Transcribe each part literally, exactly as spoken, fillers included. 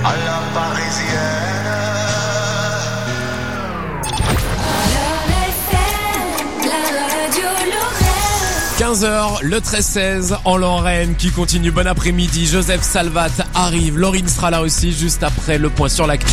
à la parisienne. quinze heures, le treize seize en Lorraine qui continue. Bon après-midi, Joseph Salvat arrive, Laurine sera là aussi juste après le point sur l'actu.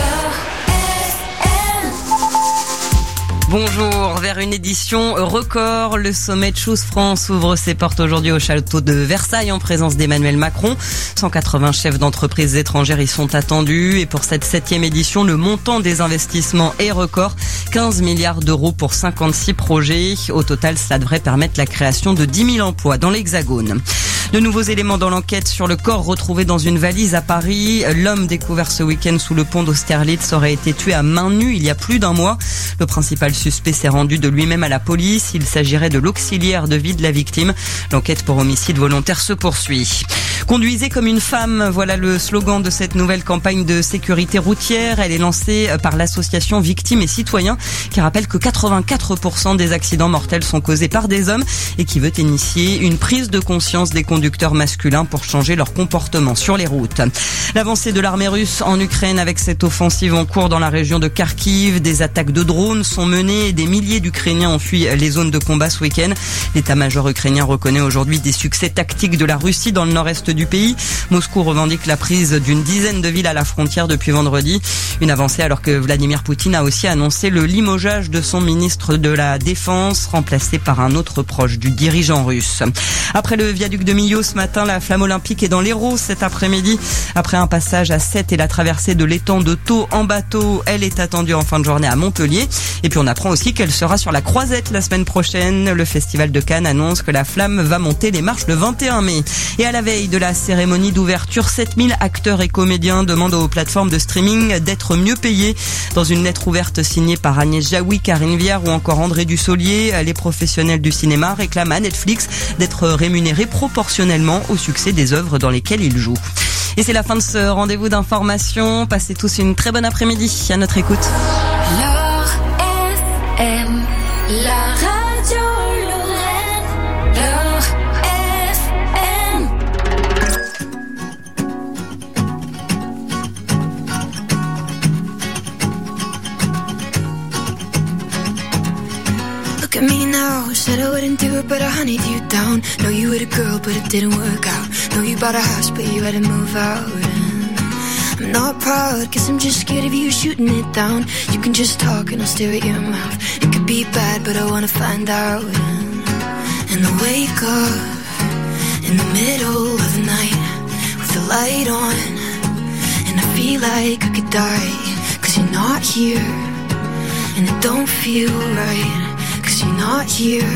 Bonjour, vers une édition record, le sommet Choose France ouvre ses portes aujourd'hui au château de Versailles en présence d'Emmanuel Macron. cent quatre-vingts chefs d'entreprises étrangères y sont attendus et pour cette septième édition, le montant des investissements est record, quinze milliards d'euros pour cinquante-six projets. Au total, cela devrait permettre la création de dix mille emplois dans l'Hexagone. De nouveaux éléments dans l'enquête sur le corps retrouvé dans une valise à Paris. L'homme découvert ce week-end sous le pont d'Austerlitz aurait été tué à main nue il y a plus d'un mois. Le principal suspect s'est rendu de lui-même à la police. Il s'agirait de l'auxiliaire de vie de la victime. L'enquête pour homicide volontaire se poursuit. Conduisez comme une femme, voilà le slogan de cette nouvelle campagne de sécurité routière. Elle est lancée par l'association Victimes et Citoyens qui rappelle que quatre-vingt-quatre pour cent des accidents mortels sont causés par des hommes et qui veut initier une prise de conscience des conducteurs masculins pour changer leur comportement sur les routes. L'avancée de l'armée russe en Ukraine avec cette offensive en cours dans la région de Kharkiv. Des attaques de drones sont menées et des milliers d'Ukrainiens ont fui les zones de combat ce week-end. L'état-major ukrainien reconnaît aujourd'hui des succès tactiques de la Russie dans le nord-est du pays. Moscou revendique la prise d'une dizaine de villes à la frontière depuis vendredi. Une avancée alors que Vladimir Poutine a aussi annoncé le limogeage de son ministre de la Défense, remplacé par un autre proche du dirigeant russe. Après le viaduc de Millau ce matin, la flamme olympique est dans l'Hérault cet après-midi. Après un passage à Sète et la traversée de l'étang de Thau en bateau, elle est attendue en fin de journée à Montpellier. Et puis on apprend aussi qu'elle sera sur la Croisette la semaine prochaine. Le Festival de Cannes annonce que la flamme va monter les marches le vingt et un mai. Et à la veille de la cérémonie d'ouverture, sept mille acteurs et comédiens demandent aux plateformes de streaming d'être mieux payés. Dans une lettre ouverte signée par Agnès Jaoui, Karine Viard ou encore André Dussolier, les professionnels du cinéma réclament à Netflix d'être rémunérés proportionnellement au succès des œuvres dans lesquelles ils jouent. Et c'est la fin de ce rendez-vous d'information. Passez tous une très bonne après-midi. À notre écoute. L'Or F M, la radio Lorraine. L'Or F M. Look at me now, said I wouldn't do it, but I hunted you down. Know you were a girl, but it didn't work out. Know you bought a house, but you had to move out. And I'm not proud, cause I'm just scared of you shooting it down. You can just talk and I'll stare at your mouth. It could be bad, but I wanna find out. And I wake up in the middle of the night with the light on, and I feel like I could die, cause you're not here. And it don't feel right, cause you're not here.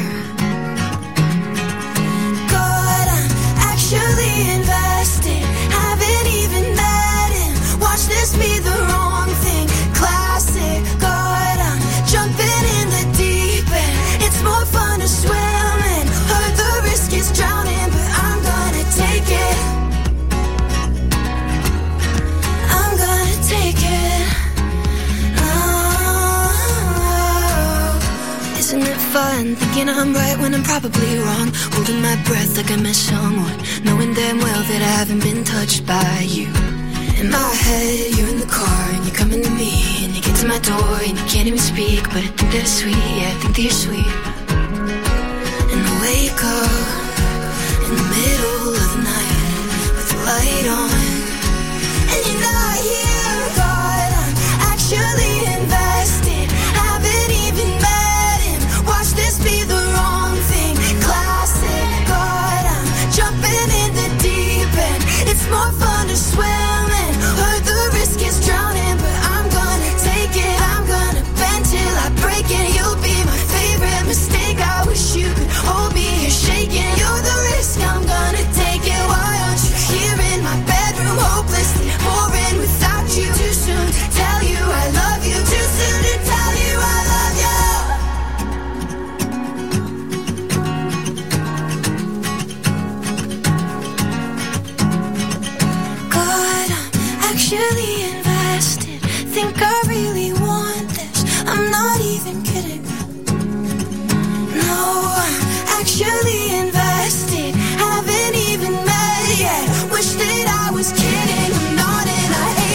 God, I'm actually invested, haven't even met him. Watch this be the wrong thing, classic. God, I'm jumping in the deep end. It's more fun to swim in. Heard the risk is drowning, but I'm gonna take it. I'm gonna take it. Isn't it fun thinking I'm right when I'm probably wrong? Holding my breath like I met someone, knowing damn well that I haven't been touched by you. In my head, you're in the car and you're coming to me, and you get to my door and you can't even speak, but I think that it's sweet, yeah, I think that you're sweet. And I wake up in the middle of the night with the light on, and you're not here. God, I'm actually invested, haven't even met him. Watch this be the wrong thing, classic. God, I'm jumping in the deep end. It's more fun to swim in. Heard the risk is drowning, but I'm gonna take it. I'm gonna bend till I break it. You'll be my favorite mistake. I wish you could hold me here shaking. You're the risk, I'm gonna take it. Why aren't you here in my bedroom, hopelessly boring without you? Too soon to tell you I love you. Too soon to tell you I love you. God, I'm actually invested. Think I really want this. I'm not even kidding. No, I'm actually invested. Haven't even met yet. Wish that I was kidding. I'm not and I hate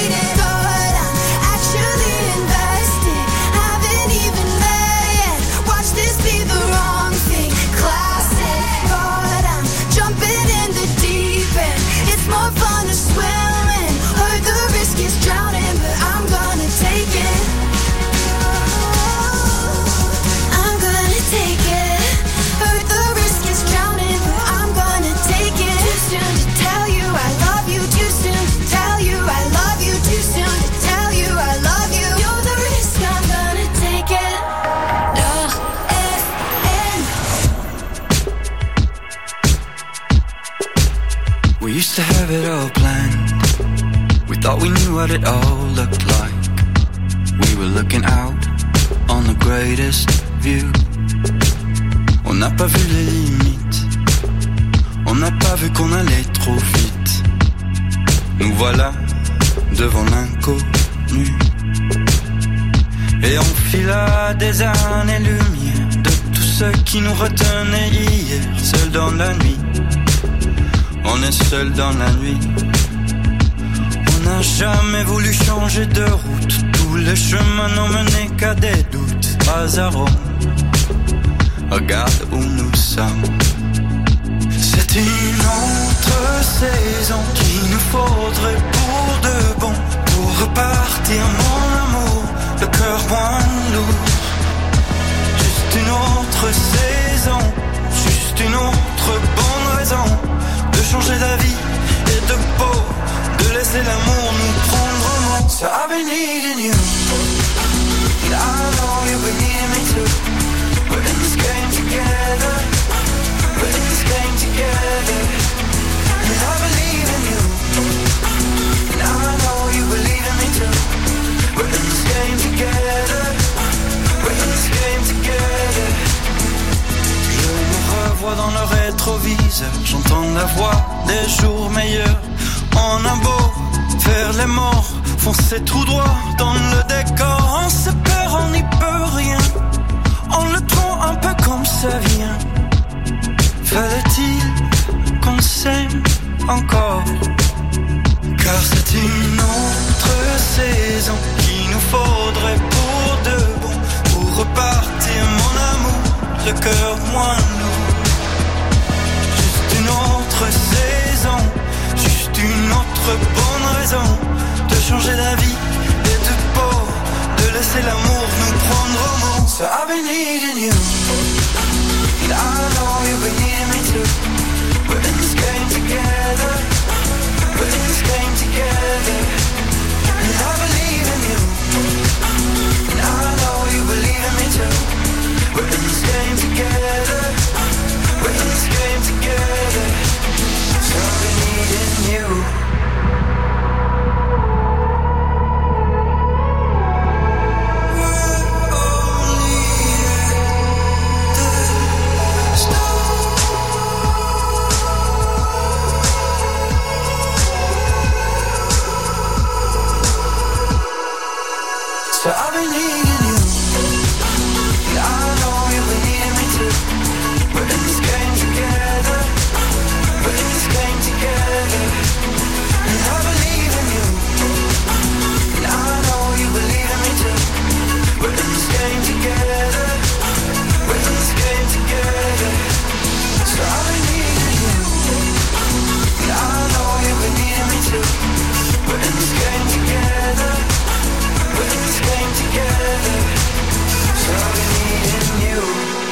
Thought we knew what it all looked like. We were looking out on the greatest view. On n'a pas vu les limites. On n'a pas vu qu'on allait trop vite. Nous voilà devant l'inconnu. Et on fila des années-lumière de tout ce qui nous retenait hier. Seul dans la nuit, on est seul dans la nuit. On n'a jamais voulu changer de route. Tous les chemins n'ont mené qu'à des doutes. Pas à Rome, regarde où nous sommes. C'est une autre saison qu'il nous faudrait pour de bon. Pour repartir mon amour, le cœur moins lourd. Juste une autre saison, juste une autre bonne raison de changer d'avis et de peau, de laisser l'amour nous prendre au mot. So I've been needing you, and I know you've been needing me too. We're in this game together, we're in this game together. And I believe in you, and I know you believe in me too. We're in this game together, we're in this game together. Je me revois dans le rétroviseur, j'entends la voix des jours meilleurs. On a beau faire les morts, foncer tout droit dans le décor. On se perd, on n'y peut rien, on le prend un peu comme ça vient. Fallait-il qu'on s'aime encore? Car c'est une autre saison qu'il nous faudrait pour de bon. Pour repartir mon amour, le cœur moins lourd. Juste une autre saison, juste une autre bonne raison de changer d'avis et de peau, de laisser l'amour nous prendre au mot. So I've been needing you, and I know you've been needing me too. We're in this game together, we're in this game together. And I believe in you, and I know you believe in me too. We're in this game together, we're in this game together. So I've been needing you. So I've been needing you, and I know you've been needing me too. We're in this game together, we're in this game together. And I believe in you, and I know you believe in me too. We're in this game together, we're in this game together. So I've been needing you, and I know you've been needing me too. We're in this game together, we're in this game together. So I've been needing you.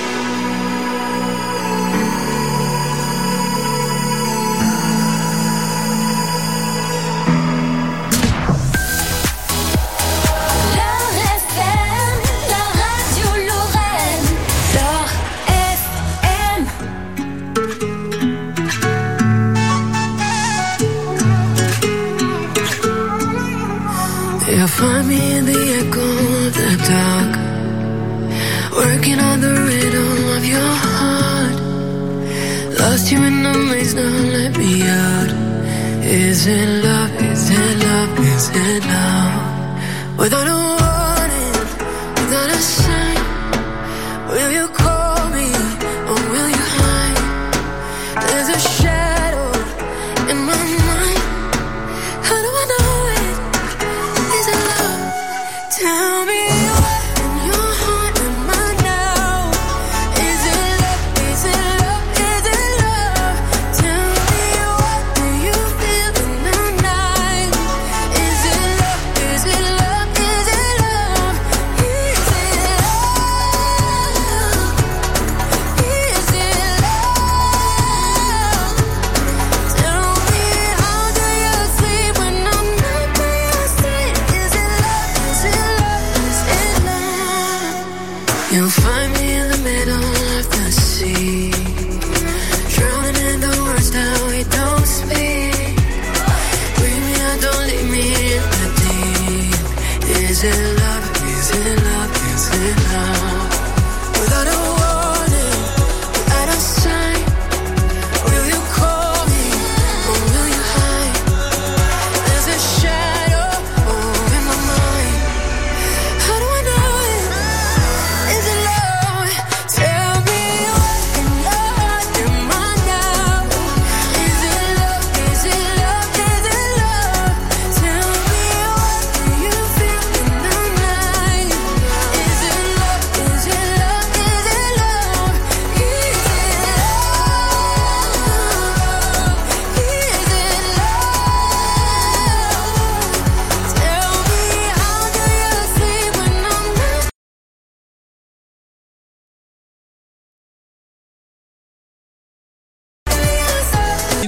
You'll find me in the echo of the dark, working on the rhythm of your heart. Lost you in the maze, now let me out. Is it love, is it love, is it love? Without a warning, without a sign, will you call me or will you hide? There's a shadow in my mind. How do I know it? Is it love? Tell me what in your heart am I now? Is it love? Is it love? Is it love? Tell me what do you feel in the night? Is it love? Is it love? Is it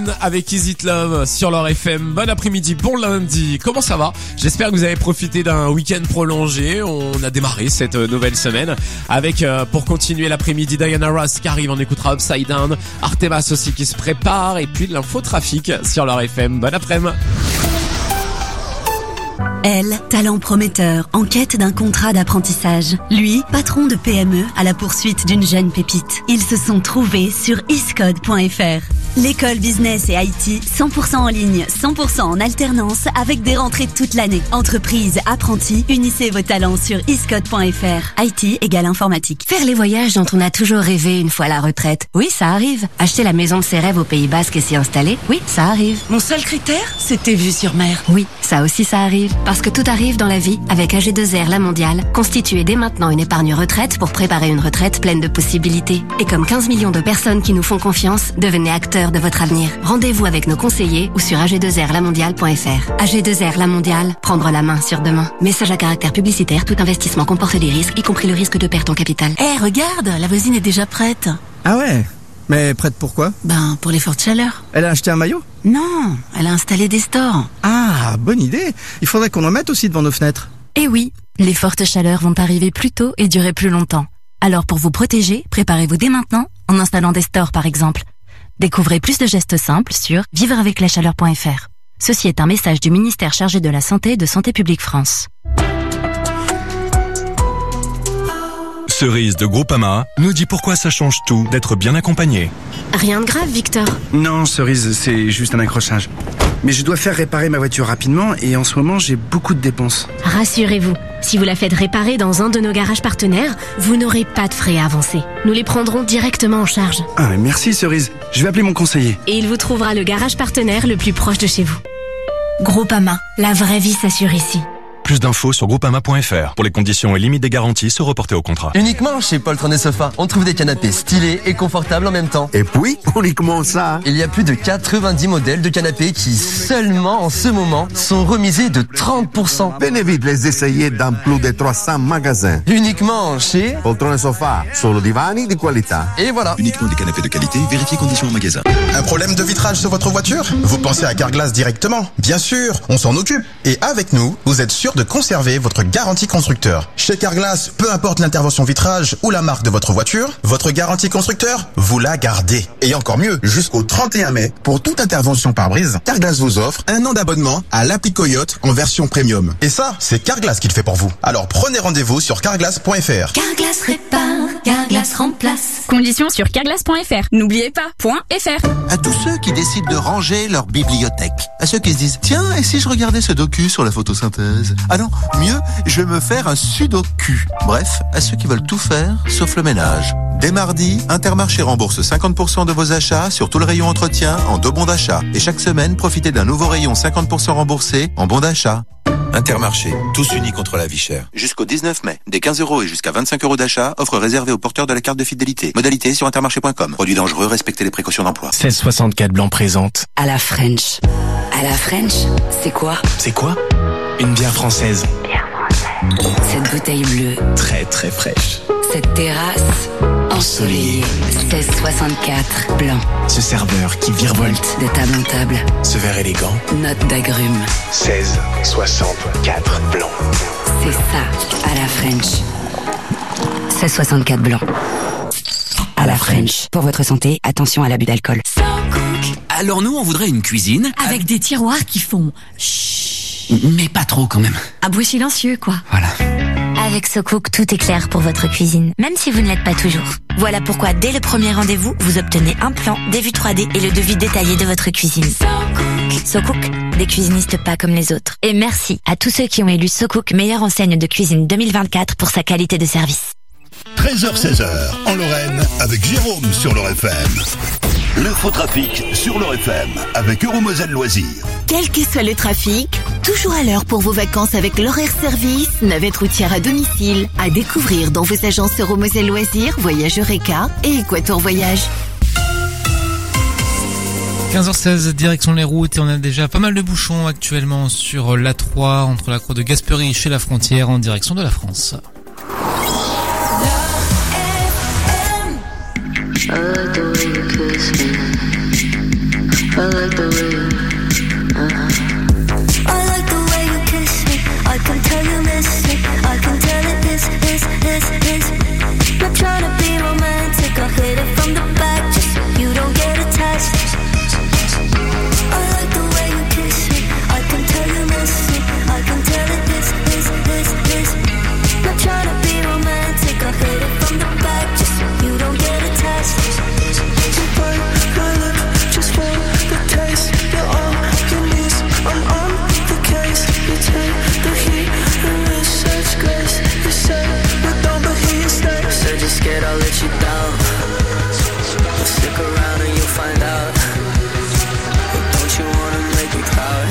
One avec Is It Love sur leur F M. Bon après-midi, bon lundi. Comment ça va? J'espère que vous avez profité d'un week-end prolongé. On a démarré cette nouvelle semaine avec, euh, pour continuer l'après-midi, Diana Ross qui arrive. On écoutera Upside Down. Artemas aussi qui se prépare. Et puis de l'infotrafic sur leur F M. Bon après-midi. Elle, talent prometteur, en quête d'un contrat d'apprentissage. Lui, patron de P M E à la poursuite d'une jeune pépite. Ils se sont trouvés sur iscode point f r. L'école business et I T, cent pour cent en ligne, cent pour cent en alternance, avec des rentrées toute l'année. Entreprise, apprentis, unissez vos talents sur iscode point f r. I T égale informatique. Faire les voyages dont on a toujours rêvé une fois à la retraite. Oui, ça arrive. Acheter la maison de ses rêves au Pays Basque et s'y installer. Oui, ça arrive. Mon seul critère, c'était vue sur mer. Oui, ça aussi ça arrive. Parce que tout arrive dans la vie avec A G deux R La Mondiale. Constituez dès maintenant une épargne retraite pour préparer une retraite pleine de possibilités. Et comme quinze millions de personnes qui nous font confiance, devenez acteurs de votre avenir. Rendez-vous avec nos conseillers ou sur a g deux r la mondiale point f r. A G deux R La Mondiale, prendre la main sur demain. Message à caractère publicitaire, tout investissement comporte des risques, y compris le risque de perte en capital. Eh, hey, regarde, la voisine est déjà prête. Ah ouais? Mais prête pourquoi? Ben, pour les fortes chaleurs. Elle a acheté un maillot? Non, elle a installé des stores. Ah, bonne idée. Il faudrait qu'on en mette aussi devant nos fenêtres. Eh oui, les fortes chaleurs vont arriver plus tôt et durer plus longtemps. Alors pour vous protéger, préparez-vous dès maintenant en installant des stores par exemple. Découvrez plus de gestes simples sur vivre avec la chaleur point f r. Ceci est un message du ministère chargé de la Santé et de Santé publique France. Cerise de Groupama nous dit pourquoi ça change tout d'être bien accompagné. Rien de grave, Victor. Non, Cerise, c'est juste un accrochage. Mais je dois faire réparer ma voiture rapidement et en ce moment, j'ai beaucoup de dépenses. Rassurez-vous, si vous la faites réparer dans un de nos garages partenaires, vous n'aurez pas de frais à avancer. Nous les prendrons directement en charge. Ah, merci Cerise. Je vais appeler mon conseiller. Et il vous trouvera le garage partenaire le plus proche de chez vous. Groupama, la vraie vie s'assure ici. Plus d'infos sur groupama point f r. Pour les conditions et limites des garanties, se reporter au contrat. Uniquement chez Poltron et Sofa, on trouve des canapés stylés et confortables en même temps. Et puis, uniquement ça. Il y a plus de quatre-vingt-dix modèles de canapés qui, seulement en ce moment, sont remisés de trente pour cent. Venez vite les essayer dans plus de trois cents magasins. Uniquement chez Poltron et Sofa, solo divani di qualità. Et voilà. Uniquement des canapés de qualité, vérifiez conditions en magasin. Un problème de vitrage sur votre voiture? Vous pensez à Carglass directement? Bien sûr, on s'en occupe. Et avec nous, vous êtes sûr de conserver votre garantie constructeur. Chez Carglass, peu importe l'intervention vitrage ou la marque de votre voiture, votre garantie constructeur, vous la gardez. Et encore mieux, jusqu'au trente et un mai, pour toute intervention pare-brise, Carglass vous offre un an d'abonnement à l'appli Coyote en version premium. Et ça, c'est Carglass qui le fait pour vous. Alors prenez rendez-vous sur carglass point f r. Carglass répare, Carglass remplace. Conditions sur carglass point f r. N'oubliez pas, .fr. À tous ceux qui décident de ranger leur bibliothèque. À ceux qui se disent, tiens, et si je regardais ce docu sur la photosynthèse? Ah non, mieux, je vais me faire un sudoku. Bref, à ceux qui veulent tout faire, sauf le ménage. Dès mardi, Intermarché rembourse cinquante pour cent de vos achats sur tout le rayon entretien en deux bons d'achat. Et chaque semaine, profitez d'un nouveau rayon cinquante pour cent remboursé en bons d'achat. Intermarché, tous unis contre la vie chère. Jusqu'au dix-neuf mai, des quinze euros et jusqu'à vingt-cinq euros d'achat, offre réservée aux porteurs de la carte de fidélité. Modalité sur intermarché point com. Produit dangereux, respectez les précautions d'emploi. seize soixante-quatre Blanc présente. À la French. À la French, c'est quoi? C'est quoi? Une bière française. Cette bouteille bleue. Très très fraîche. Cette terrasse ensoleillée. seize soixante-quatre Blanc. Ce serveur qui virevolte de table en table. Ce verre élégant. Note d'agrumes. seize soixante-quatre Blanc. C'est ça, à la French. seize soixante-quatre Blanc. À la French. Pour votre santé, attention à l'abus d'alcool. Alors nous, on voudrait une cuisine Avec des tiroirs qui font chut. Mais pas trop quand même. Un bruit silencieux, quoi. Voilà. Avec SoCook, tout est clair pour votre cuisine, même si vous ne l'êtes pas toujours. Voilà pourquoi, dès le premier rendez-vous, vous obtenez un plan, des vues trois D et le devis détaillé de votre cuisine. SoCook, des cuisinistes pas comme les autres. Et merci à tous ceux qui ont élu SoCook meilleure enseigne de cuisine deux mille vingt-quatre pour sa qualité de service. treize heures seize heures en Lorraine avec Jérôme sur leur F M. L'infotrafic sur leur F M avec Euromoselle Loisirs. Quel que soit le trafic, toujours à l'heure pour vos vacances avec l'horaire service, navette routière à domicile, à découvrir dans vos agences Euromoselle Loisirs, Voyage Eureka et Équateur Voyage. quinze heures seize, direction les routes et on a déjà pas mal de bouchons actuellement sur l'A trois entre la croix de Gaspery chez la frontière en direction de la France. I like the way you, uh-huh. I like the way you kiss me. I can tell you miss it. I can tell it is, is, is, is. Not trying to be romantic. I hit it from the back just so you don't get attached. I like the way you kiss me. I can tell you miss it. I can tell it is, is, is, is. Not trying to be romantic. I hit it from the back just so you don't get attached. You burn my lip just for the taste. You're on your knees, I'm on the case. You take the heat and miss such grace. You say we're done but here you stay. Said you're scared I'll let you down. Well, stick around and you'll find out. But don't you wanna make me proud?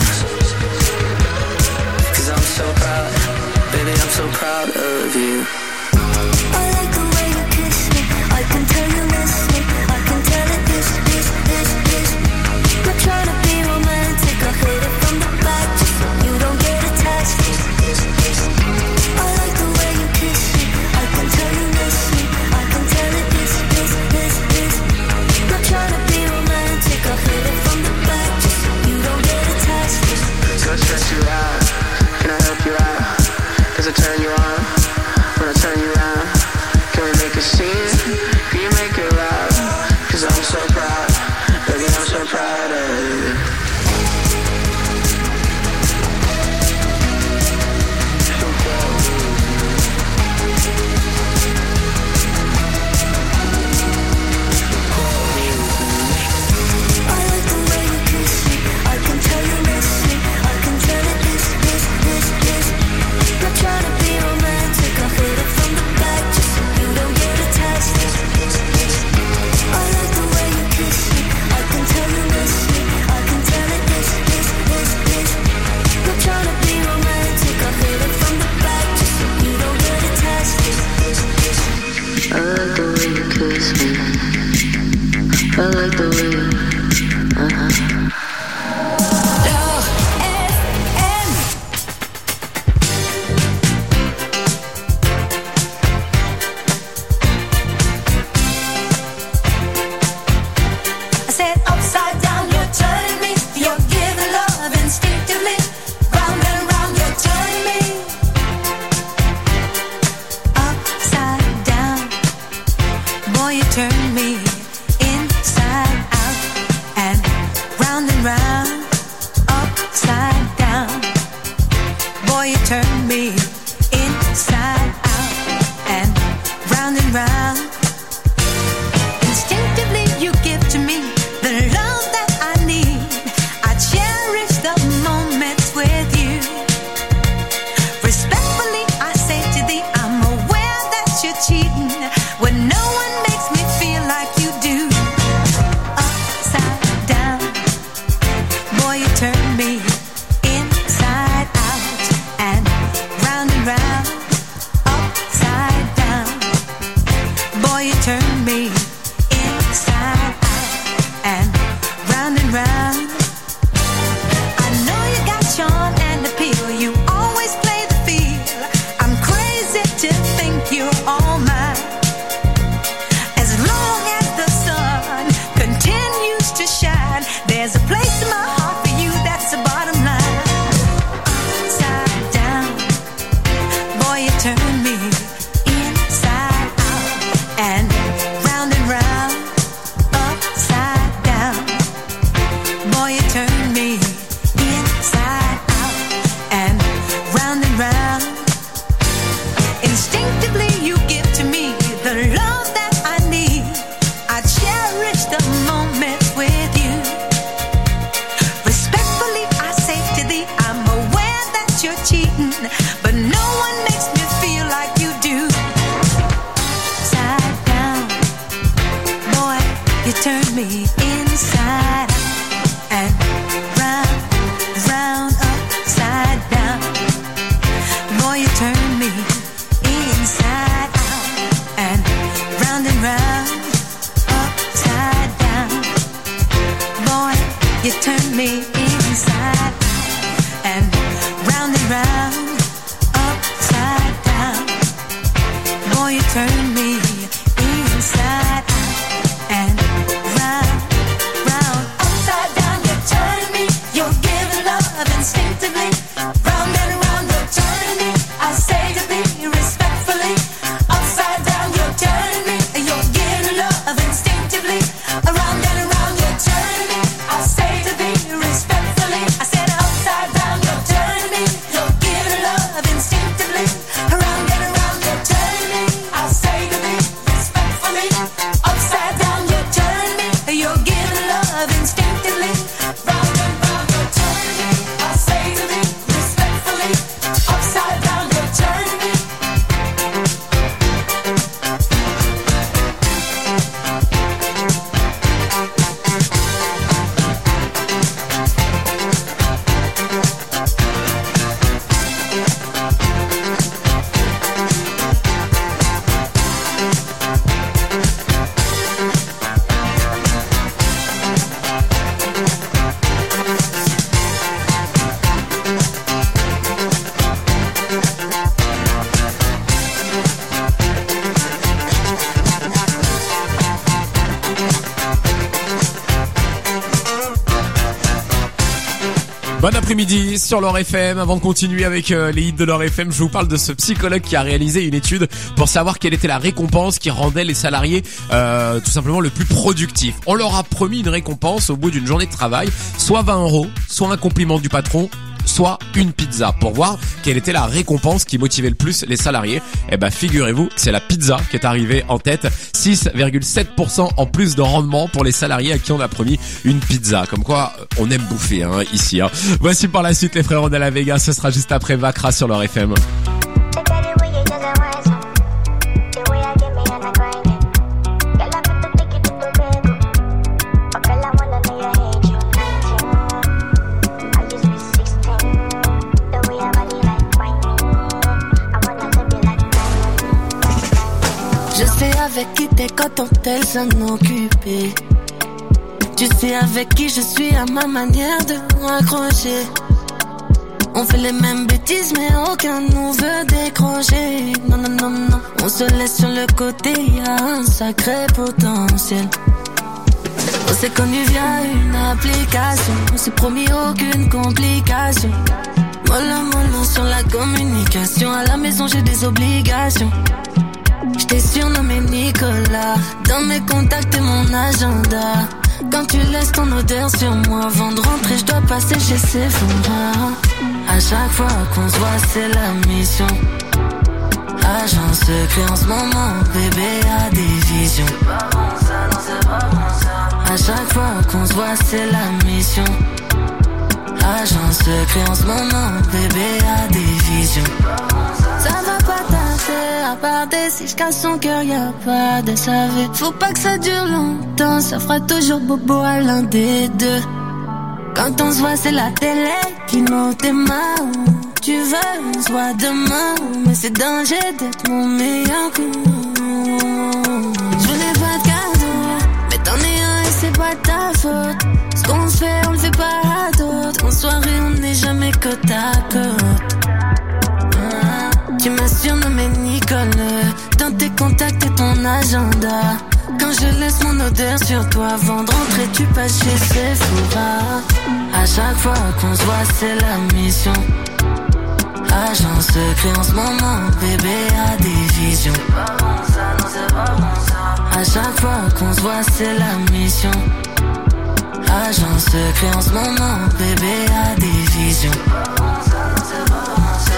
Cause I'm so proud. Baby, I'm so proud of you. I like the way you kiss me. I can tell you miss me. I can tell it is, is, is, is. Not trying to be romantic. I hit it from the back just so you don't get attached. I like the way you kiss me. I can tell you miss me. I can tell it is, is, is, is. Not trying to be romantic. I hit it from the back just so you don't get attached. Gonna stress you out. Can I help you out? Does it turn you on? When I turn you around, can we make a scene? Can you make it loud? Cause I'm so proud, baby, I'm so proud of you. So proud of you. I like the way you kiss me. I can tell you miss me. I can tell it is, is, is, is. Not trying to be romantic. I hit it from the back just so you don't get attached. I like the way you kiss me. I can tell you miss me. I can tell it is, is, is, is. Not trying to be romantic. I hit it from the back just so you don't get attached. I like the way you kiss me. I like the way you, uh-huh. I said upside down, you're turning me. You're giving love instinctively. Round and round, you're turning me. Upside down, boy, you turn me inside out and round and round. Upside down, boy, you turn me inside out and round and round. Instinctively you give to me the love that I need. I cherish the moments with you. Respectfully I say to thee, I'm aware that you're cheating when no one makes me feel like you do. Upside down, boy, you turn me inside out and round après-midi sur L'Or F M. Avant de continuer avec euh, les hits de L'Or F M, je vous parle de ce psychologue qui a réalisé une étude pour savoir quelle était la récompense qui rendait les salariés euh, tout simplement le plus productifs. On leur a promis une récompense au bout d'une journée de travail, soit vingt euros, soit un compliment du patron, soit une pizza, pour voir quelle était la récompense qui motivait le plus les salariés. Et ben figurez-vous que c'est la pizza qui est arrivée en tête, six virgule sept pour cent en plus de rendement pour les salariés à qui on a promis une pizza. Comme quoi on aime bouffer hein, ici. Hein. Voici par la suite les frérots de la Vega, ce sera juste après Vakra sur L'Or F M. Avec qui t'es quand on tel s'en occuper. Tu sais avec qui je suis à ma manière de raccrocher. On fait les mêmes bêtises mais aucun nous veut décrocher. Non non non non, on se laisse sur le côté, y'a un sacré potentiel. On s'est connus via une application, on s'est promis aucune complication. Mollo mollo sur la communication, à la maison j'ai des obligations. J't'ai surnommé Nicolas, dans mes contacts et mon agenda. Quand tu laisses ton odeur sur moi, avant de rentrer j'dois passer chez Sephora. À chaque fois qu'on se voit c'est la mission. Agent secret en ce moment, bébé a des visions. C'est pas bon ça, non c'est pas bon ça. À chaque fois qu'on se voit c'est la mission. Agent secret en ce moment, bébé a des visions. Ça va pas tarder, à part des si j'casse son cœur, y'a pas de savoir. Faut pas que ça dure longtemps, ça fera toujours bobo à l'un des deux. Quand on se voit c'est la télé qui nous démarre. Tu veux, on se voit demain, mais c'est danger d'être mon meilleur coup. Je n'ai pas de cadeau, mais t'en es un et c'est pas ta faute. Ce qu'on se fait, on le fait pas à d'autres. En soirée, on n'est jamais côte à côte. Tu m'as surnommé Nicole, dans tes contacts et ton agenda. Quand je laisse mon odeur sur toi, avant de rentrer, tu passes chez Sephora. À chaque fois qu'on se voit, c'est la mission. Agent secret en ce moment, bébé a des visions. C'est pas bon ça, non c'est pas bon ça. À chaque fois qu'on se voit, c'est la mission. Agent secret en ce moment, bébé a des visions. C'est pas bon ça, non c'est pas bon ça.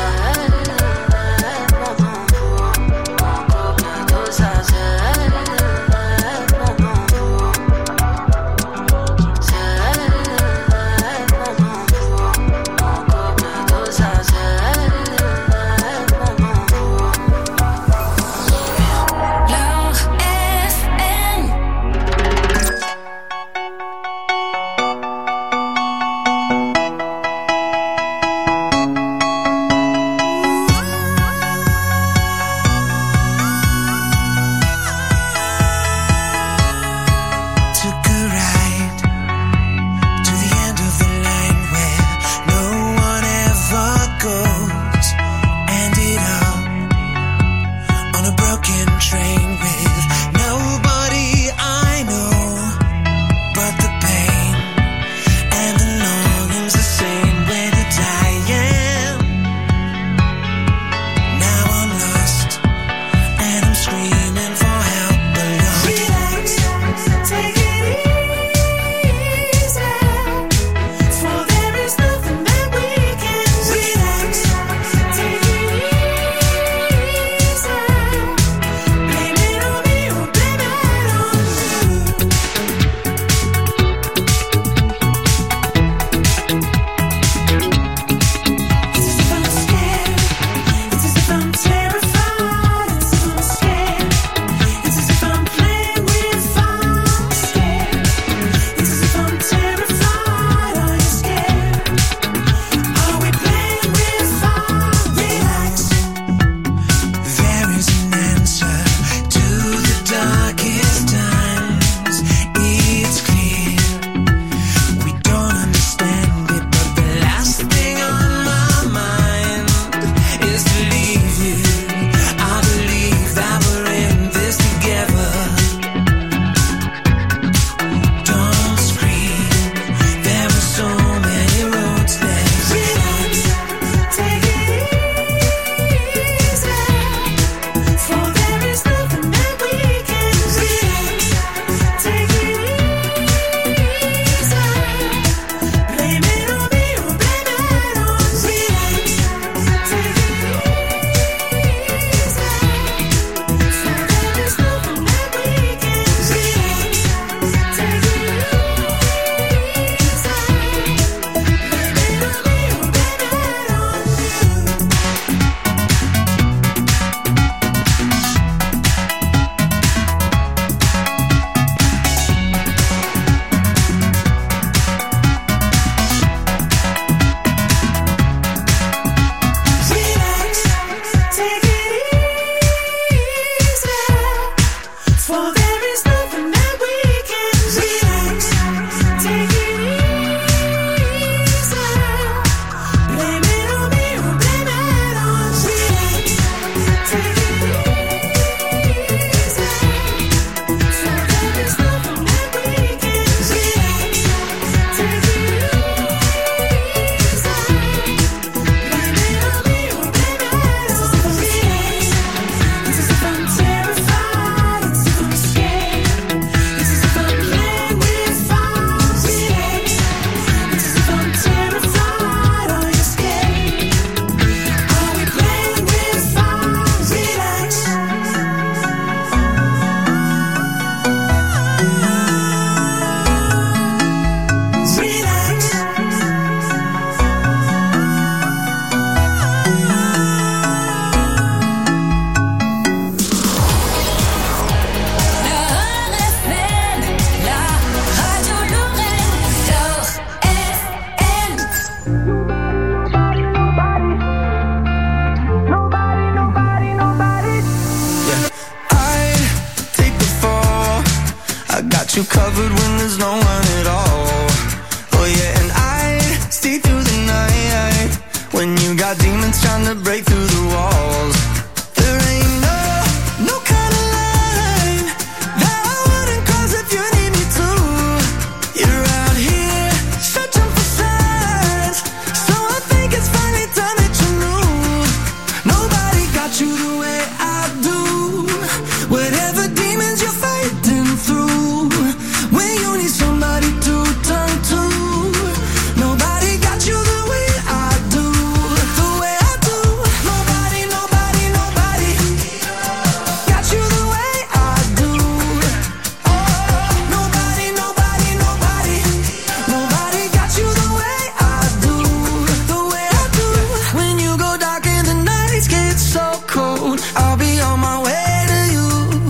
you covered when there's no one at all. Oh yeah, and I'd stay through the night when you got demons trying to break through the walls. There ain't no, no kind of line that I wouldn't cross if you need me to. You're out here searching for signs, so I think it's finally time that you knew. Nobody got you the way I do. Whatever demons you're fighting through, when you need somebody to turn to, nobody got you the way I do. The way I do. Nobody, nobody, nobody got you the way I do. Oh, nobody, nobody, nobody, nobody got you the way I do. The way I do. When you go dark and the nights get so cold, I'll be on my way to you.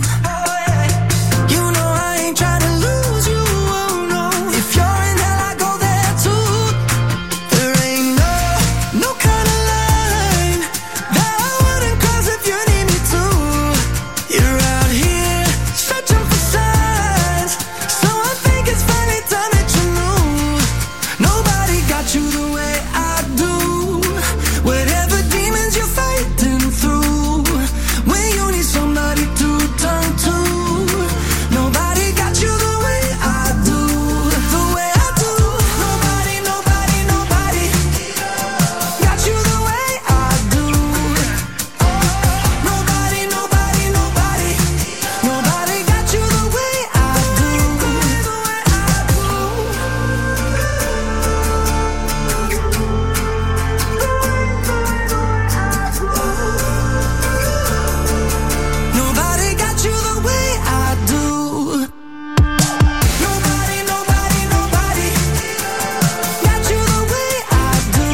You know I ain't trying to lose you, oh no. If you're in hell, I go there too. There ain't no, no kind of line that I wouldn't cross if you need me to. You're out here searching for signs, so I think it's finally time that you knew. Nobody got you the way I do. Whatever demons you're fighting through, when you need somebody to turn to, nobody got you the way I do. The way I do. Nobody, nobody, nobody got you the way I do. Oh, nobody, nobody, nobody, nobody got you the way I do. Nobody got you the way I do. Nobody, nobody, nobody got you the way I do.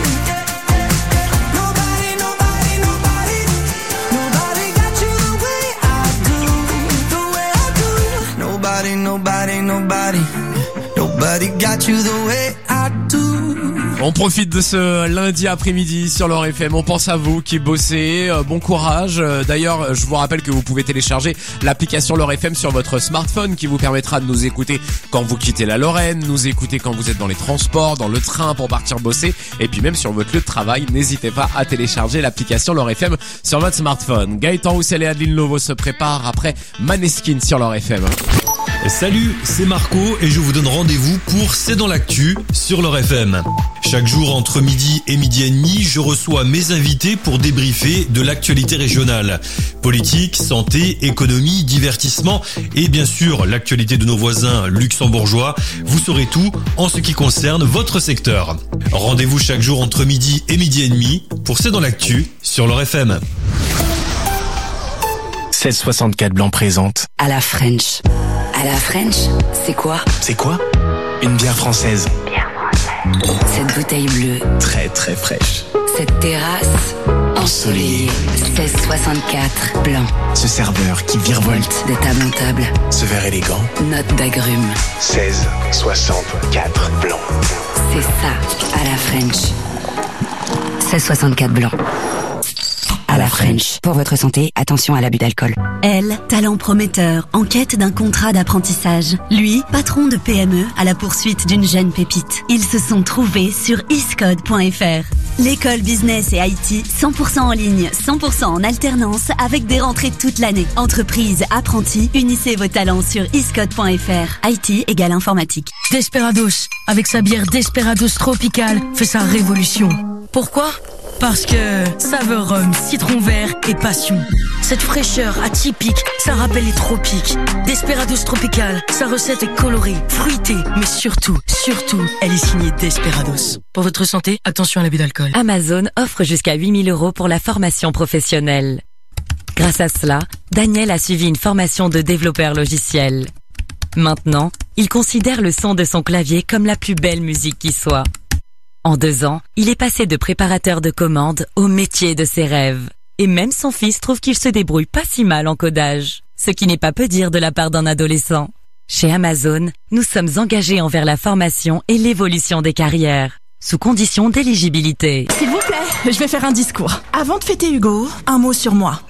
Nobody, nobody, nobody, nobody got you the way I do. The way I do. Nobody, nobody, nobody, nobody got you the way I do. On profite de ce lundi après-midi sur l'Or F M. On pense à vous qui bossez. Euh, bon courage. Euh, D'ailleurs, je vous rappelle que vous pouvez télécharger l'application l'Or F M sur votre smartphone qui vous permettra de nous écouter quand vous quittez la Lorraine, nous écouter quand vous êtes dans les transports, dans le train pour partir bosser, et puis même sur votre lieu de travail. N'hésitez pas à télécharger l'application l'Or F M sur votre smartphone. Gaëtan Roussel et Adeline Lovo se préparent après Maneskin sur l'Or F M. Salut, c'est Marco et je vous donne rendez-vous pour C'est dans l'actu sur l'Or F M. Chaque jour entre midi et midi et demi, je reçois mes invités pour débriefer de l'actualité régionale. Politique, santé, économie, divertissement et bien sûr l'actualité de nos voisins luxembourgeois. Vous saurez tout en ce qui concerne votre secteur. Rendez-vous chaque jour entre midi et midi et demi pour C'est dans l'actu sur l'Or F M. seize soixante-quatre Blanc présente. À la French. À la French, c'est quoi? C'est quoi? Une bière française. Cette bouteille bleue. Très très fraîche. Cette terrasse ensoleillée. seize soixante-quatre Blanc. Ce serveur qui virevolte de table en table. Ce verre élégant. Note d'agrumes. seize soixante-quatre Blanc. C'est ça, à la French. seize soixante-quatre Blanc. À la French. Pour votre santé, attention à l'abus d'alcool. Elle, talent prometteur, en quête d'un contrat d'apprentissage. Lui, patron de P M E, à la poursuite d'une jeune pépite. Ils se sont trouvés sur iscode point f r. L'école business et I T, cent pour cent en ligne, cent pour cent en alternance, avec des rentrées toute l'année. Entreprise, apprentis, unissez vos talents sur iscode point f r. I T égale informatique. Desperados, avec sa bière Desperados Tropical, fait sa révolution. Pourquoi ? Parce que saveur rhum, citron vert et passion. Cette fraîcheur atypique, ça rappelle les tropiques. Desperados Tropical, sa recette est colorée, fruitée, mais surtout, surtout, elle est signée Desperados. Pour votre santé, attention à l'abus d'alcool. Amazon offre jusqu'à huit mille euros pour la formation professionnelle. Grâce à cela, Daniel a suivi une formation de développeur logiciel. Maintenant, il considère le son de son clavier comme la plus belle musique qui soit. En deux ans, il est passé de préparateur de commandes au métier de ses rêves. Et même son fils trouve qu'il se débrouille pas si mal en codage. Ce qui n'est pas peu dire de la part d'un adolescent. Chez Amazon, nous sommes engagés envers la formation et l'évolution des carrières, sous condition d'éligibilité. S'il vous plaît, je vais faire un discours. Avant de fêter Hugo, un mot sur moi.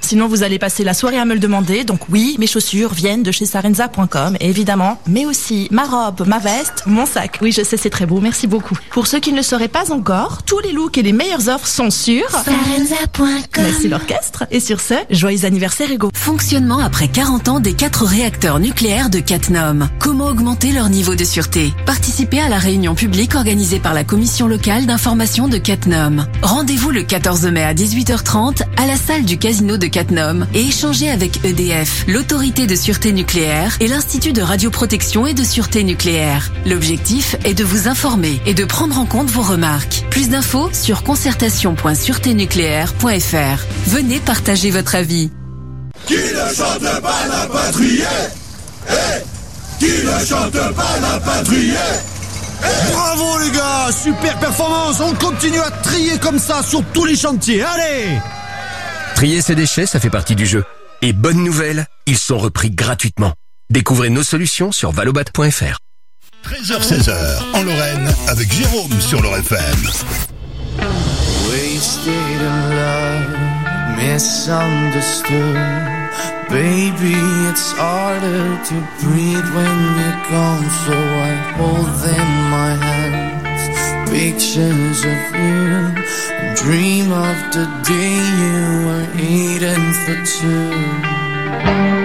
Sinon, vous allez passer la soirée à me le demander. Donc oui, mes chaussures viennent de chez sarenza point com, et évidemment, mais aussi ma robe, ma veste, mon sac. Oui, je sais, c'est très beau, merci beaucoup. Pour ceux qui ne le sauraient pas encore, tous les looks et les meilleures offres sont sur sarenza point com. Merci l'orchestre. Et sur ce, joyeux anniversaire Hugo. Fonctionnement après quarante ans des quatre réacteurs nucléaires de Cattenom. Comment augmenter leur niveau de sûreté? Participez à la réunion publique organisée par la commission locale d'information de Cattenom. Rendez-vous le quatorze mai à dix-huit heures trente à la salle du casino de Cattenom et échangez avec E D F, l'autorité de sûreté nucléaire et l'Institut de radioprotection et de sûreté nucléaire. L'objectif est de vous informer et de prendre en compte vos remarques. Plus d'infos sur concertation point sûreté nucléaire point f r. Venez partager votre avis. Qui ne chante pas la patrie? Hey, qui ne chante pas la patrie? Hey. Bravo les gars, super performance. On continue à trier comme ça sur tous les chantiers. Allez! Trier ses déchets, ça fait partie du jeu. Et bonne nouvelle, ils sont repris gratuitement. Découvrez nos solutions sur valobat point f r. treize heures seize heures en Lorraine avec Jérôme sur le F M. Wasted in love, misunderstood. Baby, it's harder to breathe when you're gone. So I hold in my hands pictures of you and dream of the day you were eating for two.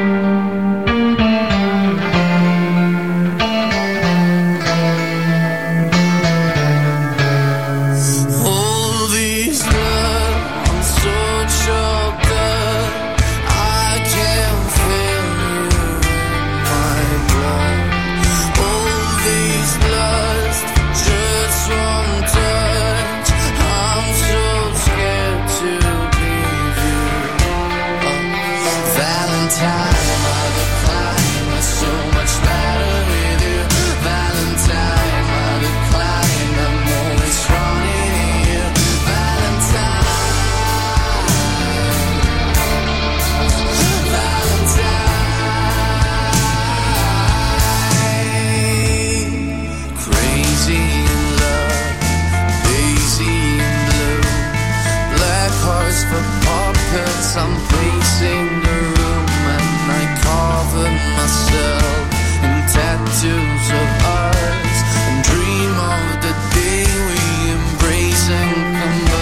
I'm pacing the room and I cover myself in tattoos of ours and dream of the day we embrace and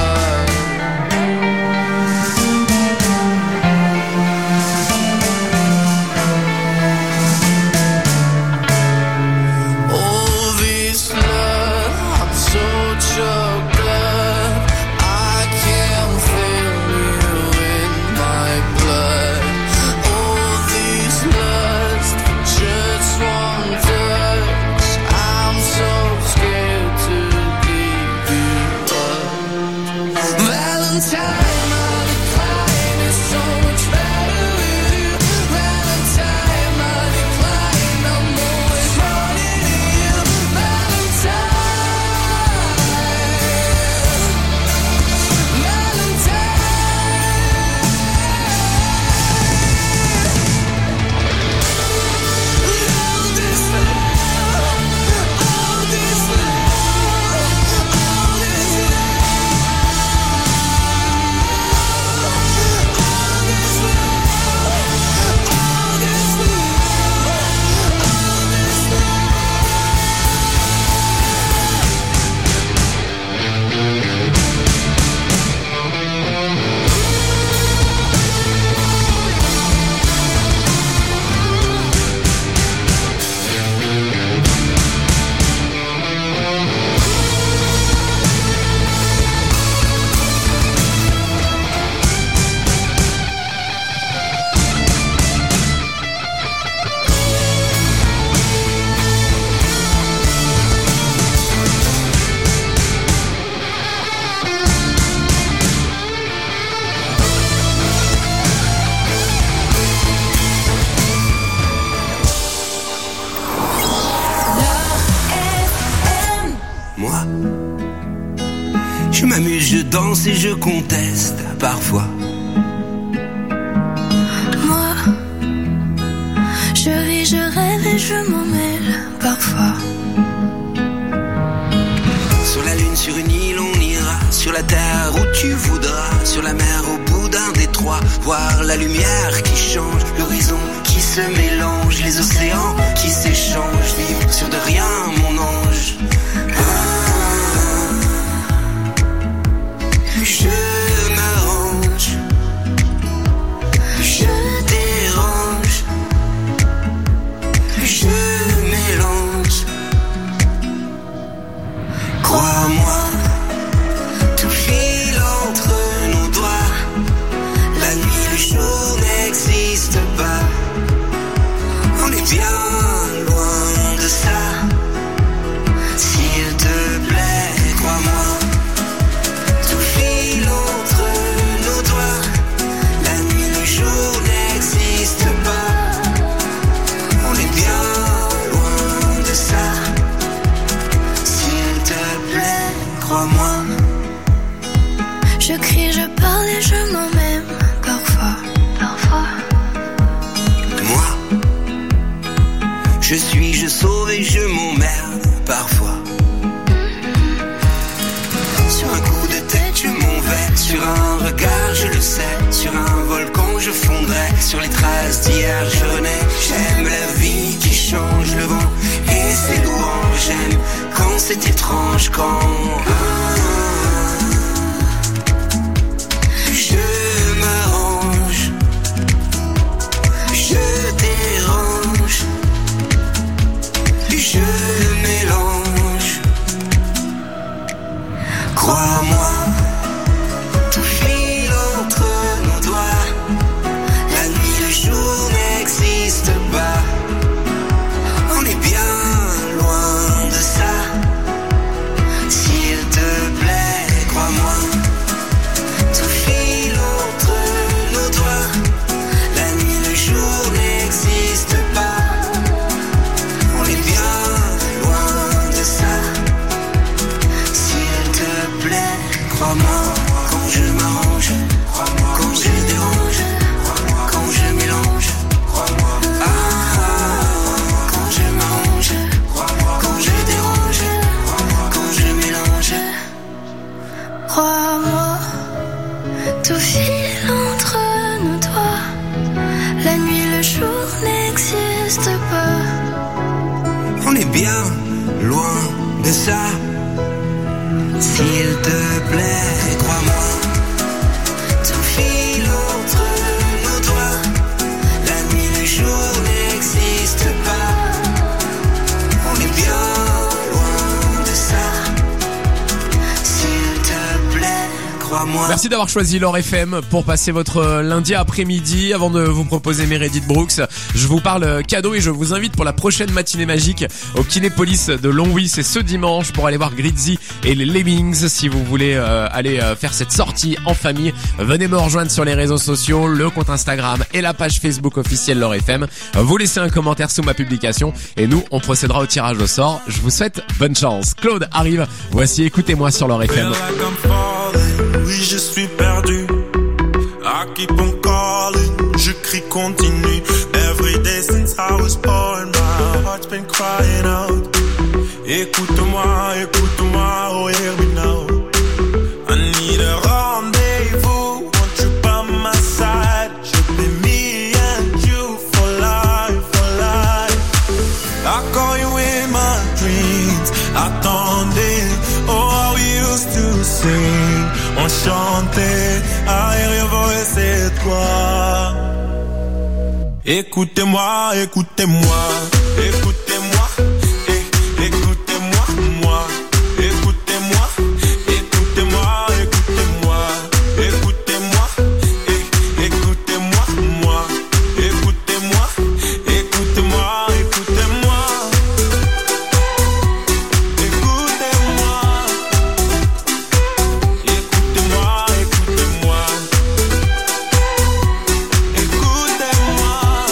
combine. All this love, I'm so choked up, I can't feel you in my blood. All this lust, just one touch, I'm so scared to give you up. Valentine, my decline is so much better with you. Valentine, my decline, I'm always running to you. Valentine, Moi, je m'amuse, je danse et je conteste parfois. Moi, je vis, je rêve et je m'en mêle parfois. Sur la lune, sur une île, on ira. Sur la terre où tu voudras. Sur la mer, au bout d'un détroit. voir la lumière qui change, l'horizon qui se mélange, les océans qui s'échangent, vivre sur de rien, mon ange. Ah, je m'arrange, je dérange, je mélange. Crois-moi, tout file entre nos doigts. La nuit, le jour n'existe pas. On est bien loin de ça. S'il te plaît, crois-moi. Tout file entre nos doigts. La nuit, le jour n'existe pas. On est bien loin de ça. S'il te plaît, crois-moi. Je crie, je parle et je m'en même parfois, parfois. Moi, je suis, je sauve et je m'emmerde parfois. Sur un coup de tête, je m'en vais. Sur un regard, je le sais. Sur un volcan, je fondrai. Sur les traces d'hier, je renais. J'aime la vie qui change le vent et ses louanges. J'aime quand c'est étrange, quand... Ah, je m'arrange, je dérange, je mélange. Crois-moi, tout file entre nos doigts. La nuit, le jour n'existe pas. On est bien loin de ça. S'il te plaît, crois-moi. Tout file entre nos doigts. La nuit, le jour n'existe pas. On est bien loin de ça. S'il te plaît, crois-moi. Quand je m'arrange, quand je dérange, quand je mélange. Ah, quand je m'arrange, quand je dérange, quand je mélange. Crois-moi, tout file entre nos doigts. La nuit, le jour n'existe pas. On est bien loin de ça. S'il te plaît, crois-moi. Tout file entre nos doigts. La nuit, le jour n'existe pas. On est bien loin de ça. S'il te plaît, crois-moi. Merci d'avoir choisi l'Or F M pour passer votre lundi après-midi. Avant de vous proposer Meredith Brooks, je vous parle cadeau et je vous invite pour la prochaine matinée magique au Kinépolis de Longwy. C'est ce dimanche pour aller voir Grizzy et les Lemmings. Si vous voulez euh, aller euh, faire cette sortie en famille, venez me rejoindre sur les réseaux sociaux, le compte Instagram et la page Facebook officielle l'Or F M. Vous laissez un commentaire sous ma publication et nous on procédera au tirage au sort. Je vous souhaite bonne chance. Claude arrive. Voici Écoutez-moi sur l'Or F M. Oui, je suis perdu. I keep on calling. Je crie continue. Every day since I was born, my heart's been crying out. Écoute-moi, écoute-moi, oh hear me now. I need a rendezvous. Want you by my side. Should be me and you for life, for life. I call you in my dreams. Attendez, oh how we used to sing. On chantait, I hear your voice, c'est toi. Écoutez-moi, écoutez-moi, écoutez-moi, é- écoutez-moi, moi, écoutez-moi, écoutez-moi, écoutez-moi, écoutez-moi, é- écoutez-moi, moi, écoutez-moi, écoutez-moi, écoutez-moi, écoutez-moi, écoutez-moi, écoutez-moi, écoutez-moi.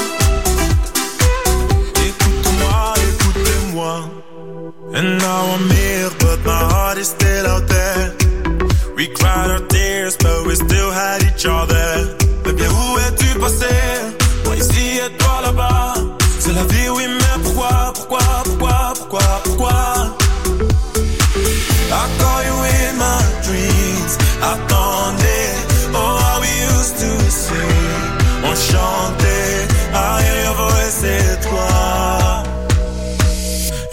Écoute-moi, écoutez-moi. And now I'm here, but my heart is still out there. We cried our tears, but we still had each other. Mais bien où es-tu passé? Moi ici et toi là-bas. C'est la vie, oui, mais pourquoi, pourquoi, pourquoi, pourquoi, pourquoi? I call you in my dreams. Attendez, oh how we used to sing.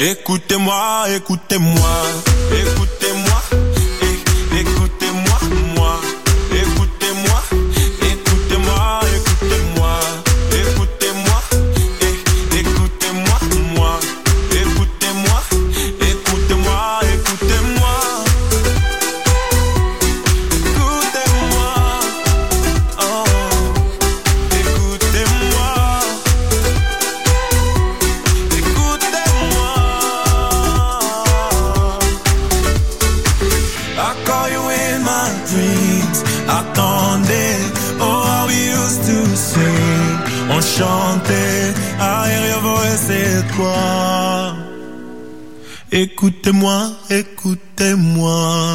Écoutez-moi, écoutez-moi, écoutez-moi, eh, écoutez-moi, moi, écoutez-moi, écoutez-moi, écoutez-moi, écoutez-moi, eh, écoutez-moi, moi, écoutez-moi, écoutez-moi, écoutez-moi, écoutez-moi, oh, écoutez-moi, écoutez-moi. I call you in my dreams. Attendez, oh how we used to sing. On chantait, I hear your voice et toi. Écoutez-moi, écoutez-moi.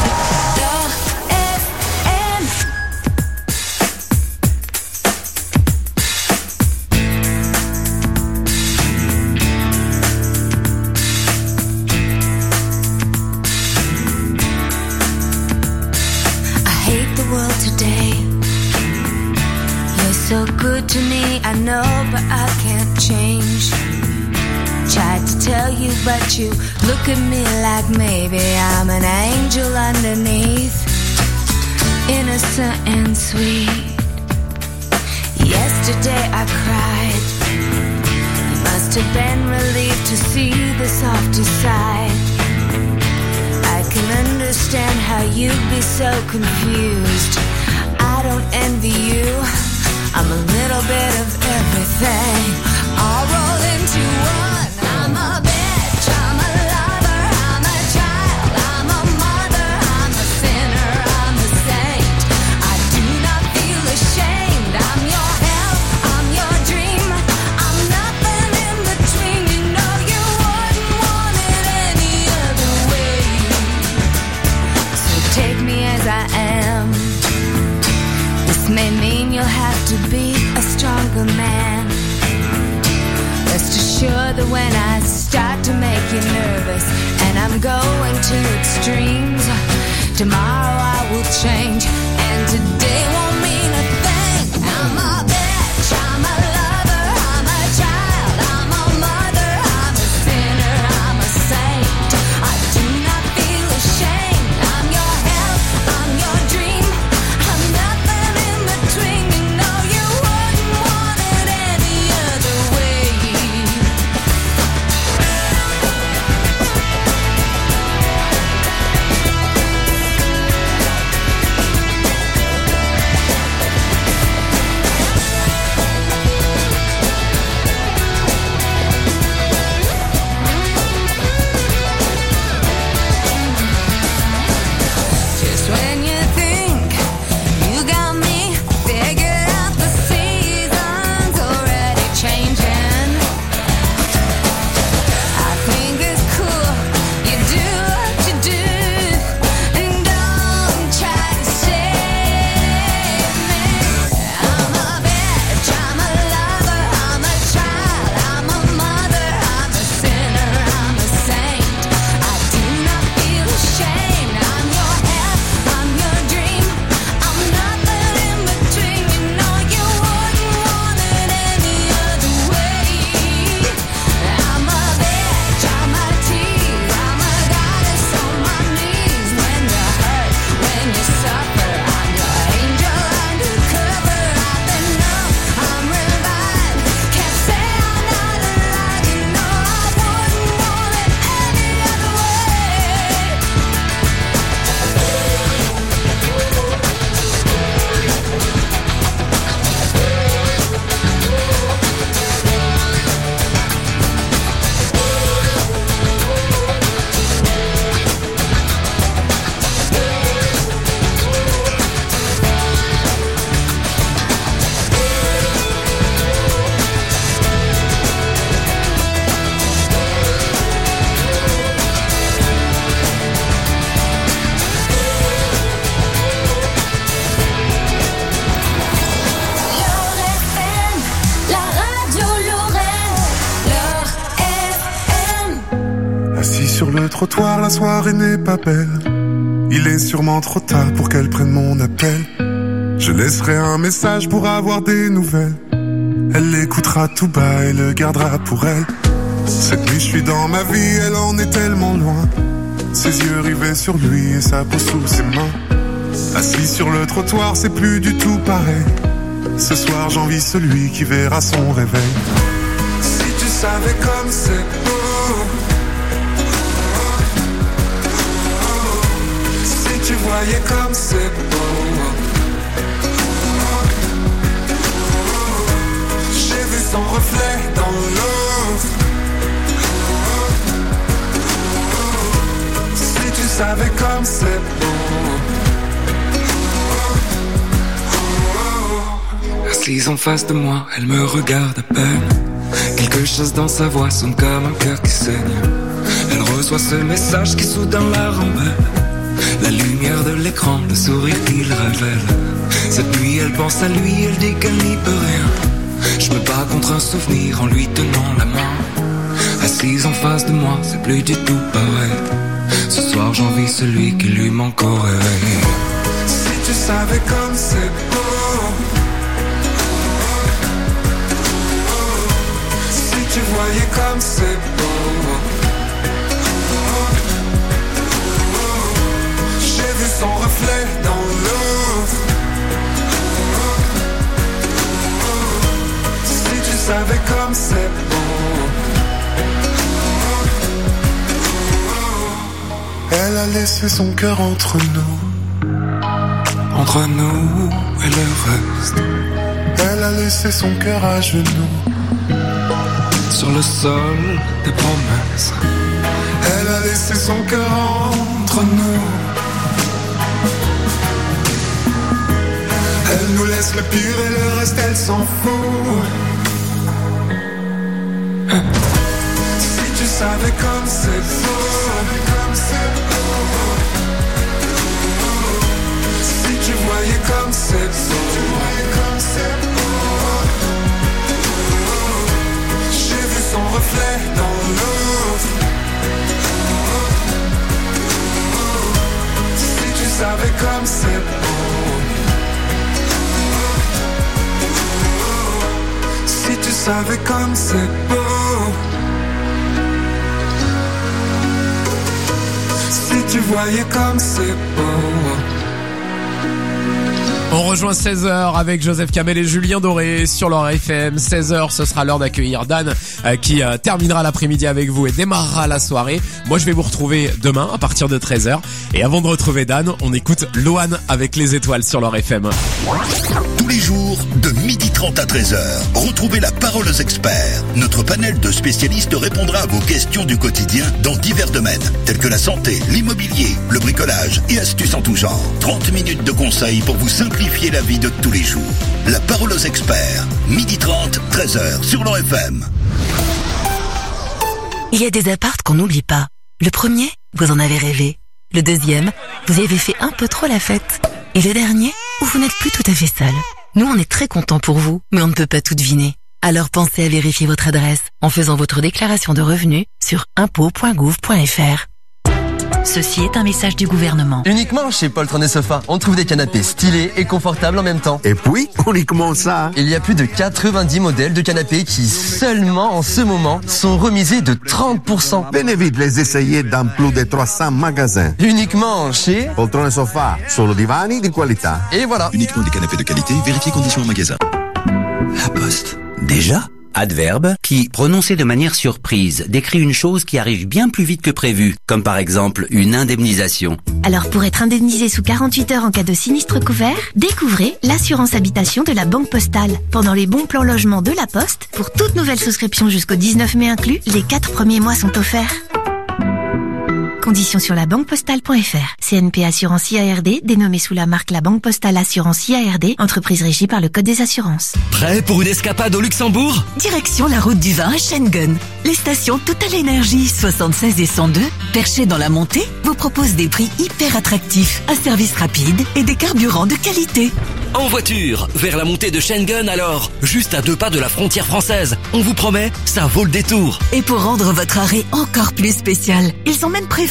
I hate the world today. You're so good to me, I know, but I can't change. Tried to tell you, but you look at me like maybe I'm an angel underneath, innocent and sweet. Yesterday I cried. You must have been relieved to see the softer side. I can understand how you'd be so confused. I don't envy you. I'm a little bit of everything, all rolled into one. I'm a bitch, I'm a lover, I'm a child, I'm a mother, I'm a sinner, I'm a saint. I do not feel ashamed. I'm your help, I'm your dream. I'm nothing in between. You know you wouldn't want it any other way. So take me as I am. This may mean you'll have to be a stronger man. Rest assured that when I start to make you nervous and I'm going to extremes, tomorrow I will change and today won't mean a thing. I'm a bitch, I'm a lover, I'm a child, I'm a mother, I'm a sinner, I'm a saint. I do not feel ashamed. I'm your help, I'm your dream. I'm nothing in between. You know you wouldn't want it any other way. Just when you think you got me figured out, the season's already changing. I think it's cool you do what you do, and don't try to save me. I'm a bitch, I'm a lover, I'm a child, I'm a mother, I'm a sinner, I'm a saint. I do not feel ashamed. I'm your help, I'm your dream. I'm nothing in between. You know you wouldn't want it any other way. I'm a bitch, I'm a tease, I'm a goddess on my knees. When you hurt, when you suffer, I'm your angel undercover. I've been numb, I'm revived. Can't say I'm not alive. You know I wouldn't want it any other way. La radio Lorraine, Assis sur le trottoir, la soirée n'est pas belle. Il est sûrement trop tard pour qu'elle prenne mon appel. Je laisserai un message pour avoir des nouvelles. Elle l'écoutera tout bas et le gardera pour elle. Cette nuit je suis dans ma vie, elle en est tellement loin. Ses yeux rivés sur lui et sa peau sous ses mains. Assis sur le trottoir, c'est plus du tout pareil. Ce soir j'envie celui qui verra son réveil. Si tu savais comme c'est beau, si tu voyais comme c'est beau. J'ai vu son reflet dans l'eau. Si tu savais comme c'est beau. Assise en face de moi, elle me regarde à peine. Quelque chose dans sa voix sonne comme un cœur qui saigne. Elle reçoit ce message qui soudain la rembelle. La lumière de l'écran, le sourire qu'il révèle. Cette nuit elle pense à lui, elle dit qu'elle n'y peut rien. Je me bats contre un souvenir en lui tenant la main. Assise en face de moi, c'est plus du tout pareil. Ce soir j'envie celui qui lui manque au réveil. Si tu savais comme c'est beau. Tu voyais comme c'est beau. J'ai vu son reflet dans l'eau. Si tu savais comme c'est beau. Elle a laissé son cœur entre nous. Entre nous et le reste. Elle a laissé son cœur à genoux. Sur le sol des promesses. Elle a laissé son cœur entre nous. Elle nous laisse le pire et le reste elle s'en fout. Si tu savais comme c'est beau. Si tu voyais comme c'est beau. Son reflet dans l'eau. Si tu savais comme c'est beau. Si tu savais comme c'est beau. Si tu voyais comme c'est beau. On rejoint seize heures avec Joseph Kamel et Julien Doré sur leur F M. seize heures, ce sera l'heure d'accueillir Dan euh, qui euh, terminera l'après-midi avec vous et démarrera la soirée. Moi, je vais vous retrouver demain à partir de treize heures. Et avant de retrouver Dan, on écoute Lohan avec les étoiles sur leur F M. Tous les jours, de midi trente à treize heures, retrouvez la parole aux experts. Notre panel de spécialistes répondra à vos questions du quotidien dans divers domaines, tels que la santé, l'immobilier, le bricolage et astuces en tout genre. trente minutes de conseils pour vous simplifier la vie de tous les jours. La parole aux experts, midi trente, treize heures sur leur F M. Il y a des apparts qu'on n'oublie pas. Le premier, vous en avez rêvé. Le deuxième, vous y avez fait un peu trop la fête. Et le dernier, où vous n'êtes plus tout à fait seul. Nous, on est très contents pour vous, mais on ne peut pas tout deviner. Alors pensez à vérifier votre adresse en faisant votre déclaration de revenus sur impôts point gouv point f r. Ceci est un message du gouvernement. Uniquement chez Poltron et Sofa, on trouve des canapés stylés et confortables en même temps. Et puis, uniquement ça. Il y a plus de quatre-vingt-dix modèles de canapés qui, seulement en ce moment, sont remisés de trente pour cent. Venez vite les essayer dans plus de trois cents magasins. Uniquement chez Poltron et Sofa, solo divani di qualità. Et voilà. Uniquement des canapés de qualité, vérifiez conditions en magasin. La Poste. Déjà ? Adverbe qui, prononcé de manière surprise, décrit une chose qui arrive bien plus vite que prévu, comme par exemple une indemnisation. Alors pour être indemnisé sous quarante-huit heures en cas de sinistre couvert, découvrez l'assurance habitation de la Banque Postale. Pendant les bons plans logement de la Poste, pour toute nouvelle souscription jusqu'au dix-neuf mai inclus, les quatre premiers mois sont offerts. Conditions sur la banque postale point f r. C N P Assurance I A R D, dénommée sous la marque La Banque Postale Assurance I A R D, entreprise régie par le Code des assurances. Prêt pour une escapade au Luxembourg ? Direction la route du vin à Schengen. Les stations Total Énergie soixante-seize et cent deux, perchées dans la montée, vous proposent des prix hyper attractifs, un service rapide et des carburants de qualité. En voiture, vers la montée de Schengen alors, juste à deux pas de la frontière française. On vous promet, ça vaut le détour. Et pour rendre votre arrêt encore plus spécial, ils ont même prévu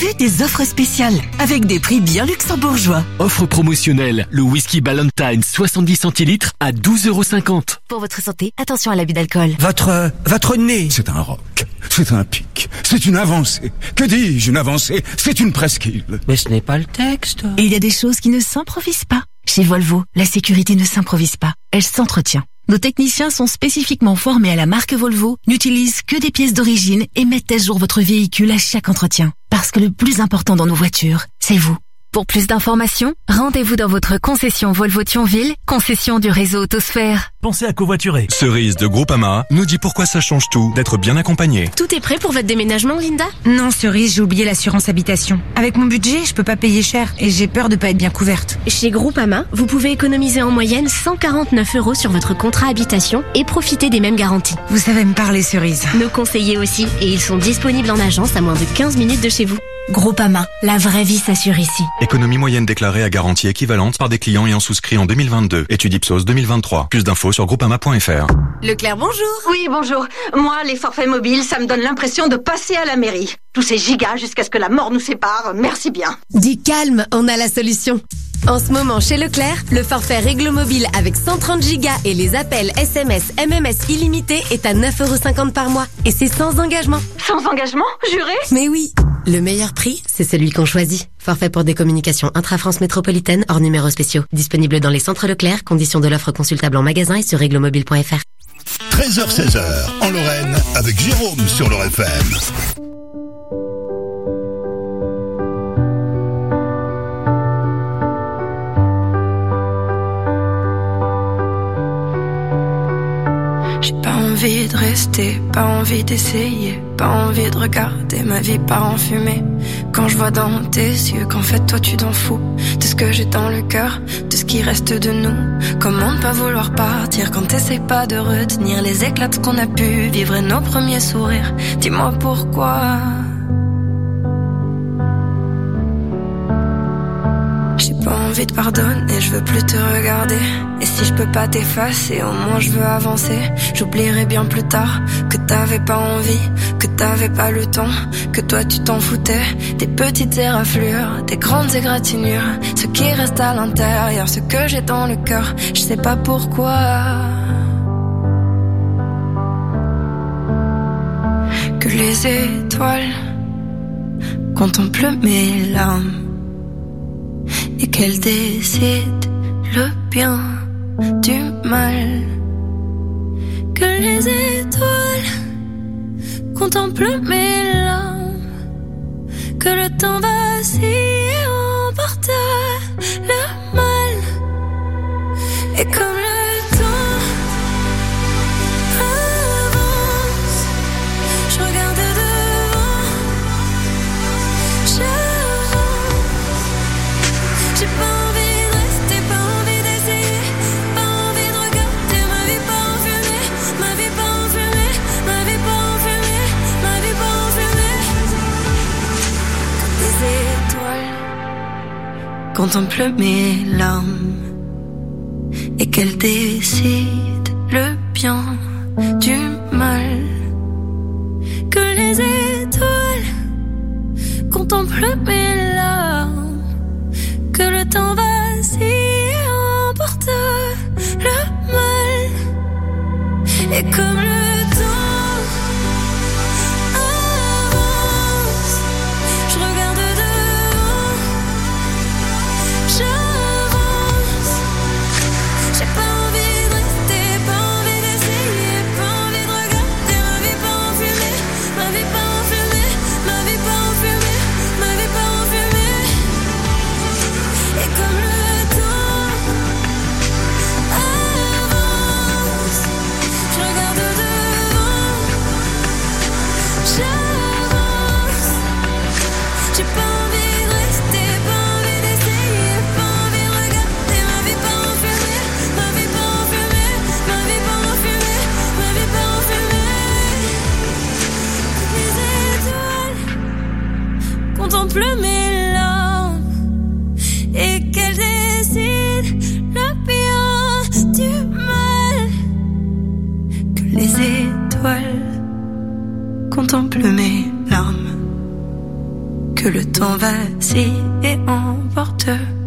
vu des offres spéciales avec des prix bien luxembourgeois. Offre promotionnelle, le whisky Ballantine soixante-dix centilitres à douze euros cinquante. Pour votre santé, attention à l'abus d'alcool. Votre, euh, votre nez. C'est un roc. C'est un pic. C'est une avancée. Que dis-je, une avancée? C'est une presqu'île. Mais ce n'est pas le texte. Et il y a des choses qui ne s'improvisent pas. Chez Volvo, la sécurité ne s'improvise pas, elle s'entretient. Nos techniciens sont spécifiquement formés à la marque Volvo, n'utilisent que des pièces d'origine et mettent à jour votre véhicule à chaque entretien. Parce que le plus important dans nos voitures, c'est vous. Pour plus d'informations, rendez-vous dans votre concession Volvo Thionville, concession du réseau Autosphère. Pensez à covoiturer. Cerise de Groupama nous dit pourquoi ça change tout d'être bien accompagné. Tout est prêt pour votre déménagement, Linda? Non, Cerise, j'ai oublié l'assurance habitation. Avec mon budget, je peux pas payer cher et j'ai peur de pas être bien couverte. Chez Groupama, vous pouvez économiser en moyenne cent quarante-neuf euros sur votre contrat habitation et profiter des mêmes garanties. Vous savez me parler, Cerise. Nos conseillers aussi, et ils sont disponibles en agence à moins de quinze minutes de chez vous. Groupama, la vraie vie s'assure ici. Économie moyenne déclarée à garantie équivalente par des clients ayant souscrit en deux mille vingt-deux. Étude Ipsos deux mille vingt-trois. Plus d'infos sur groupama point f r. Leclerc, bonjour. Oui, bonjour. Moi, les forfaits mobiles, ça me donne l'impression de passer à la mairie. Tous ces gigas jusqu'à ce que la mort nous sépare, merci bien. Dis calme, on a la solution. En ce moment, chez Leclerc, le forfait Réglo Mobile avec cent trente gigas et les appels S M S, M M S illimités est à neuf euros cinquante par mois. Et c'est sans engagement. Sans engagement, juré? Mais oui. Le meilleur prix, c'est celui qu'on choisit. Forfait pour des communications intra-France métropolitaine hors numéros spéciaux. Disponible dans les centres Leclerc. Conditions de l'offre consultable en magasin et sur réglomobile point f r. treize heures seize heures en Lorraine avec Jérôme sur l'Or F M. J'ai pas envie de rester, pas envie d'essayer, pas envie de regarder ma vie part en fumée. Quand je vois dans tes yeux qu'en fait toi tu t'en fous de ce que j'ai dans le cœur, de ce qui reste de nous. Comment ne pas vouloir partir quand t'essayes pas de retenir les éclats qu'on a pu vivre et nos premiers sourires. Dis-moi pourquoi. J'ai pas envie de pardonner, je veux plus te regarder. Et si je peux pas t'effacer, au moins je veux avancer. J'oublierai bien plus tard que t'avais pas envie, que t'avais pas le temps, que toi tu t'en foutais. Des petites éraflures, des grandes égratignures, ce qui reste à l'intérieur, ce que j'ai dans le cœur, je sais pas pourquoi. Que les étoiles contemplent mes larmes et qu'elle décide le bien du mal. Que les étoiles contemplent mes larmes, que le temps vacille et emporte le mal. Et comme le temps avance, je regarde devant, j'avance. J'ai pas envie de rester, pas envie d'essayer, pas envie de regarder ma vie pas en fumée, ma vie pas en fumée, ma vie pas en fumée, ma vie pas en fumée. Des étoiles contemplent mes larmes et qu'elles décident le bien du mal. Que les étoiles contemplent mes larmes, que le temps vacille et emporte le mal. Et comme le temps avance, je regarde devant, j'avance. J'ai pas envie de rester, pas envie d'essayer, pas envie de regarder ma vie pas en fumée, ma vie pas en fumée, ma vie pas en fumée, ma vie pas en fumée. Et comme que le temps vacille et emporte.